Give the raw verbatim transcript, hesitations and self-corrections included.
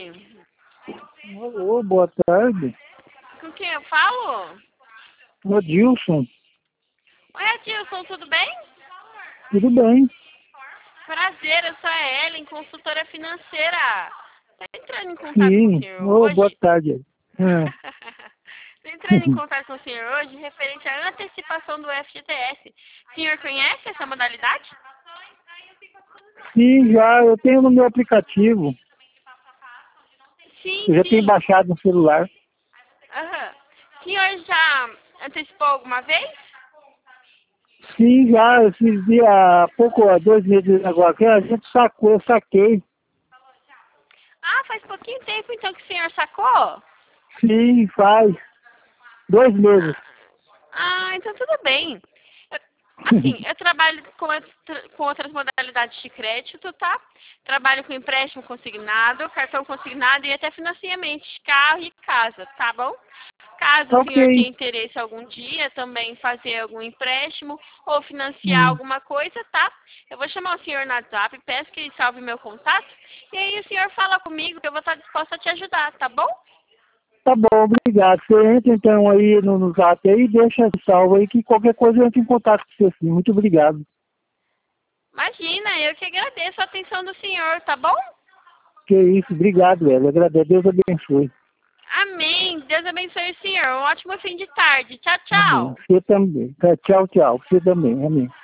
Alô, boa tarde. Com quem eu falo? O Adilson. Oi, Adilson, tudo bem? Tudo bem? Prazer, eu sou a Ellen, consultora financeira. Tô entrando em contato com o Sim. senhor Ô, boa hoje. tarde. É. Tô entrando em contato com o senhor hoje referente à antecipação do F G T S. O senhor conhece essa modalidade? Sim, já. Eu tenho no meu aplicativo. Sim, Eu já tenho sim. baixado no celular. Aham. O senhor já antecipou alguma vez? Sim, já. Esses dias, há pouco, há dois meses agora, que a gente sacou, eu saquei. Ah, faz pouquinho tempo então que o senhor sacou? Sim, faz. Dois meses. Ah, ah, então tudo bem. Eu- Assim, eu trabalho com, outra- com outras modalidades de crédito, tá? Trabalho com empréstimo consignado, cartão consignado e até financiamento de carro e casa, tá bom? Caso o senhor Ok. tenha interesse algum dia também em fazer algum empréstimo ou financiar Hum. alguma coisa, tá? Eu vou chamar o senhor no WhatsApp, peço que ele salve meu contato e aí o senhor fala comigo que eu vou estar disposta a te ajudar, tá bom? Tá bom, obrigado. Você entra então aí no, no zap aí e deixa salvo aí que qualquer coisa eu entro em contato com você sim. Muito obrigado. Imagina, eu que agradeço a atenção do senhor, tá bom? Que isso, obrigado, velho. Agradeço. Deus abençoe. Amém. Deus abençoe o senhor. Um ótimo fim de tarde. Tchau, Amém. tchau. Você também. Tá, tchau, tchau. Você também. Amém.